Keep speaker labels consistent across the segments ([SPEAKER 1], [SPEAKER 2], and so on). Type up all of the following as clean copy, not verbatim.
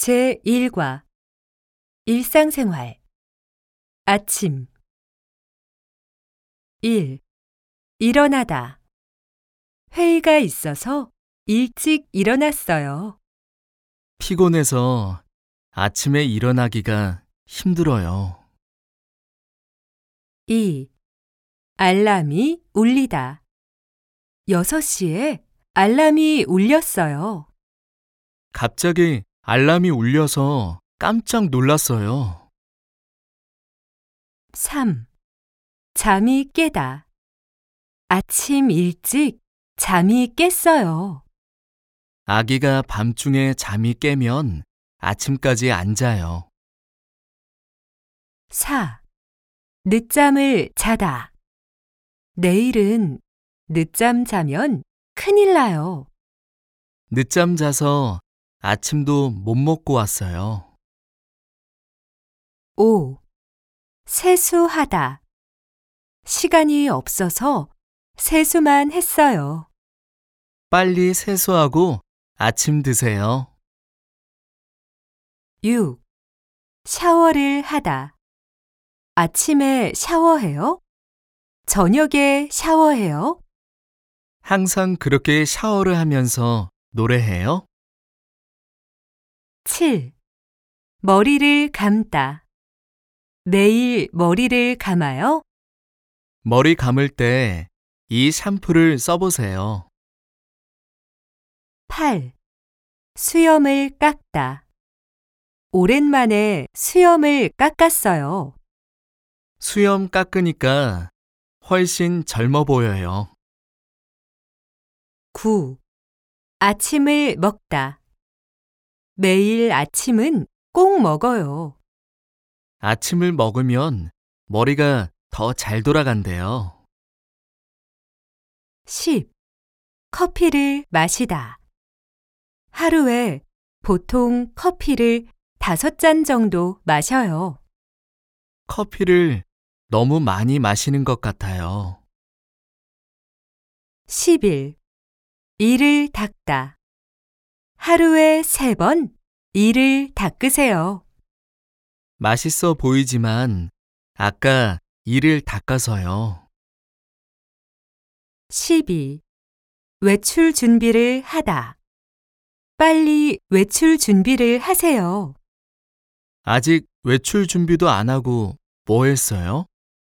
[SPEAKER 1] 제1과 일상생활 아침 1. 일어나다. 회의가 있어서 일찍 일어났어요.
[SPEAKER 2] 피곤해서 아침에 일어나기가 힘들어요.
[SPEAKER 1] 2. 알람이 울리다. 6시에 알람이 울렸어요.
[SPEAKER 2] 갑자기 알람이 울려서 깜짝 놀랐어요.
[SPEAKER 1] 3. 잠이 깨다. 아침 일찍 잠이 깼어요.
[SPEAKER 2] 아기가 밤중에 잠이 깨면 아침까지 안 자요.
[SPEAKER 1] 4. 늦잠을 자다. 내일은 늦잠 자면 큰일 나요.
[SPEAKER 2] 늦잠 자서 아침도 못 먹고 왔어요.
[SPEAKER 1] 5. 세수하다. 시간이 없어서 세수만 했어요.
[SPEAKER 2] 빨리 세수하고 아침 드세요.
[SPEAKER 1] 6. 샤워를 하다. 아침에 샤워해요? 저녁에 샤워해요?
[SPEAKER 2] 항상 그렇게 샤워를 하면서 노래해요?
[SPEAKER 1] 7. 머리를 감다. 내일 머리를 감아요?
[SPEAKER 2] 머리 감을 때 이 샴푸를 써보세요.
[SPEAKER 1] 8. 수염을 깎다. 오랜만에 수염을 깎았어요.
[SPEAKER 2] 수염 깎으니까 훨씬 젊어 보여요.
[SPEAKER 1] 9. 아침을 먹다. 매일 아침은 꼭 먹어요.
[SPEAKER 2] 아침을 먹으면 머리가 더 잘 돌아간대요.
[SPEAKER 1] 10. 커피를 마시다. 하루에 보통 커피를 5잔 정도 마셔요.
[SPEAKER 2] 커피를 너무 많이 마시는 것 같아요.
[SPEAKER 1] 11. 이를 닦다. 하루에 3번 이를 닦으세요.
[SPEAKER 2] 맛있어 보이지만 아까 이를 닦아서요.
[SPEAKER 1] 12. 외출 준비를 하다. 빨리 외출 준비를 하세요.
[SPEAKER 2] 아직 외출 준비도 안 하고 뭐 했어요?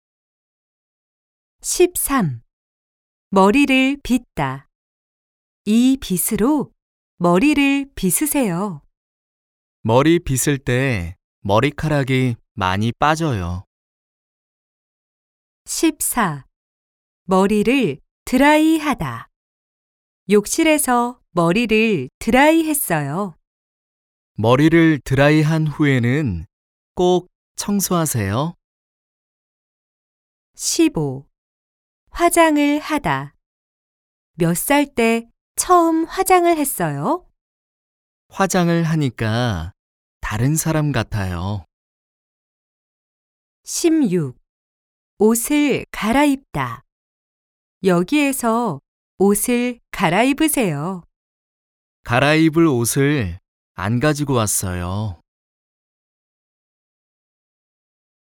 [SPEAKER 1] 13. 머리를 빗다. 이 빗으로 머리를 빗으세요.
[SPEAKER 2] 머리 빗을 때 머리카락이 많이 빠져요.
[SPEAKER 1] 14. 머리를 드라이하다. 욕실에서 머리를 드라이했어요.
[SPEAKER 2] 머리를 드라이한 후에는 꼭 청소하세요.
[SPEAKER 1] 15. 화장을 하다. 몇 살 때 처음 화장을 했어요?
[SPEAKER 2] 화장을 하니까 다른 사람 같아요.
[SPEAKER 1] 16. 옷을 갈아입다. 여기에서 옷을 갈아입으세요.
[SPEAKER 2] 갈아입을 옷을 안 가지고 왔어요.